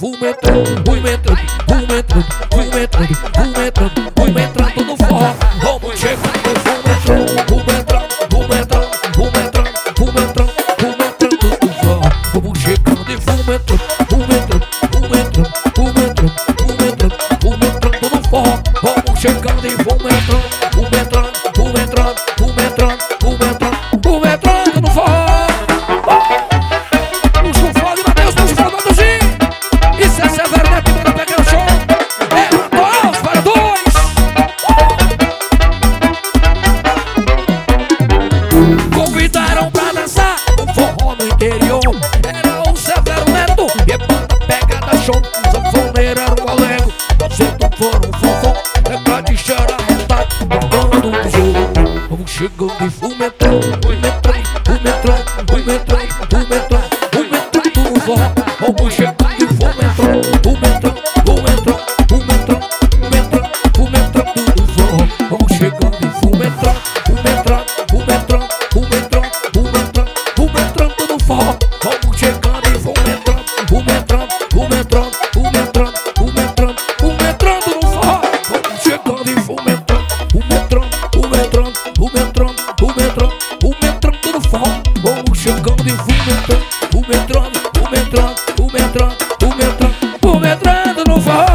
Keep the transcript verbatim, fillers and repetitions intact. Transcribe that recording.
fumo entrando, fumo entrando, fumo entrando, fumo entrando, fumo entrando, fumo entrando no forró. Vamos chegando, fumo entrando, fumo entrando, fumo entrando, fumo entrando, fumo entrando, fumo entrando no forró. Vamos chegando e fumo entrando, fumo entrando, fumo entrando, fumo entrando, fumo entrando, fumo entrando no forró. Vamos chegando e fumo entrando, fumo entrando, fumo entrando, fumo entrando, fumo entrando, fumo entrando no forró. Convidaram pra dançar um forró no interior. Era o Severo Neto e banda pegada show. Sanfoneiro era o Alego, dançando foram um fofão. É pra deixar arretado, tocando um jogo. Vamos chegando e fumetrando, fumetrando, fumetrando, fumetrando, fumetrando, fumetrando no forró. Vamos chegando e fumetrando, fumetrando, fumetrando, fumetrando, fumetrando, fumetrando no forró. Vamos chegando e fumetrando, fumetrando, fumetrando, fumetrando, fumetrando, fumetrando no forró. Vamos chegando e fumetrando, fumetrando, fumetrando, fumetrando, fumetrando, fumetrando no forró. Vamos chegando e fumetrando, fumetrando, fumetrando, fumetrando, fumetrando, fumetrando no forró. Vamos chegando e fumetrando, fumetrando, fumetrando, fumetrando, fumetrando, fumetrando no forró.